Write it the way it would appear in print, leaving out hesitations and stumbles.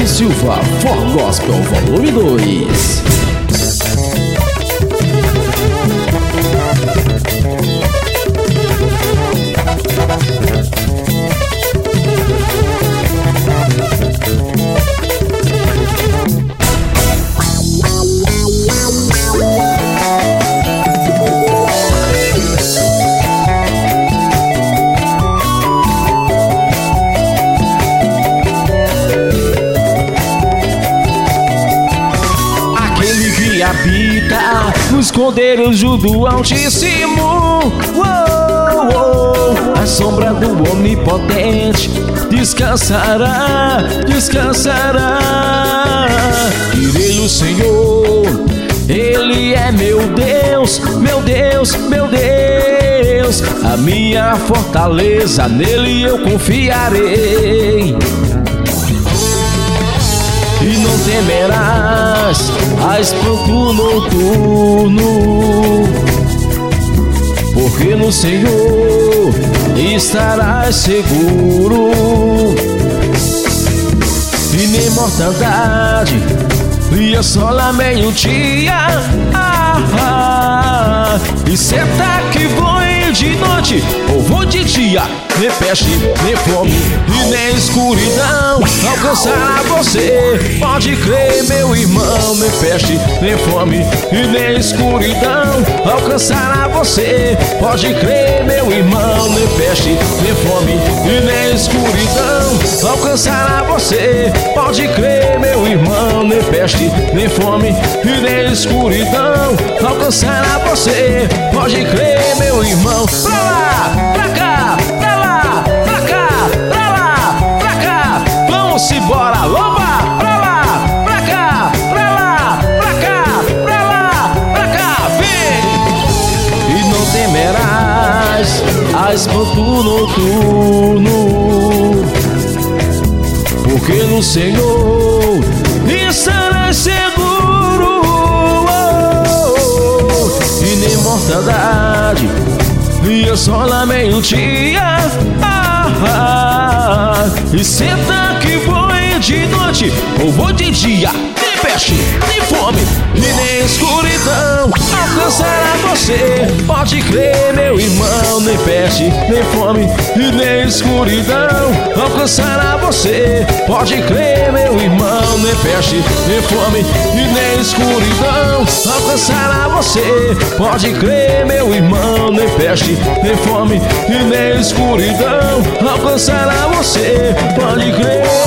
Tiago Silva, For Gospel Volume 2. Habita no esconderijo do Altíssimo. A sombra do Onipotente descansará, descansará. Direi o Senhor, Ele é meu Deus, meu Deus, meu Deus. A minha fortaleza, nele eu confiarei. E não temerás a espanto noturno, porque no Senhor estarás seguro. E nem mortandade e assola meio-dia, e seta que voe de noite ou voe de dia, nem peste, nem fome e nem escuridão alcançará você. Pode crer, meu irmão, nem peste, nem fome e nem escuridão alcançará você. Pode crer, meu irmão, nem peste, nem fome e nem escuridão alcançará você. Pode crer, meu irmão, nem peste, nem fome e nem escuridão alcançará você. Pode crer, meu irmão. Pra lá, pra cá, pra lá, pra cá, pra lá, pra cá. Vamos embora, lomba. Pra lá, pra cá, pra lá, pra cá, pra lá, pra cá. Vem! E não temerás a espanto noturno, porque no Senhor estarás seguro. E nem mortandade e assola meio-dia, e senta que voe de noite ou voe de dia, nem peste, nem fome e nem escuridão alcançará você. Pode crer, meu irmão, nem peste, nem fome e nem escuridão alcançará você. Pode crer, meu irmão, nem peste, nem fome e nem escuridão alcançará você. Pode crer, meu irmão, nem peste, nem fome e nem escuridão alcançará você. Pode crer.